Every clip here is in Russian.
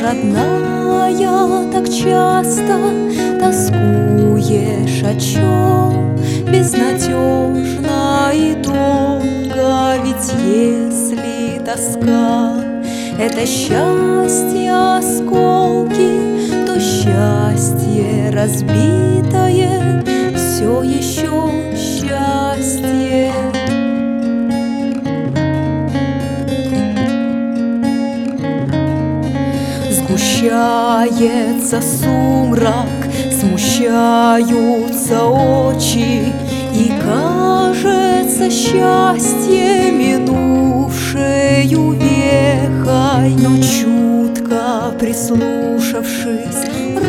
родная, так часто тоскуешь, о чем безнадежно и долго. Ведь если тоска — это счастье осколки, то счастье разбитое все еще счастье. Сгущается сумрак, смущаются очи, и кажется счастье минувшею вехой. Но чутко прислушавшись,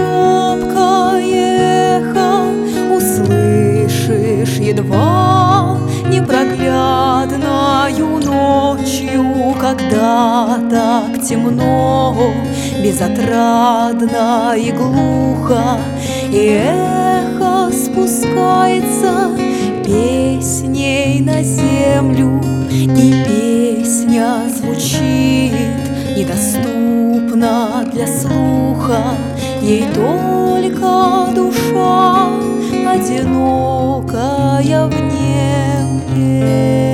робкое эхо услышишь едва непроглядною ночью, когда так темно, безотрадно и глухо, и эхо спускается песней на землю, и песня звучит недоступно для слуха, ей только душа одинокая внемлет.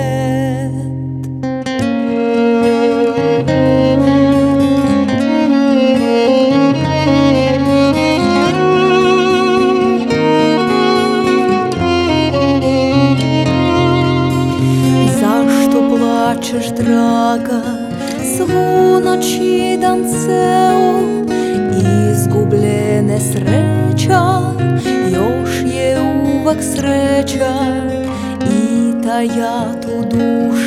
Плачеш, драга, свуночі данцео, izgubljene sreća, još je uvek sreća, i ta ja tu dušu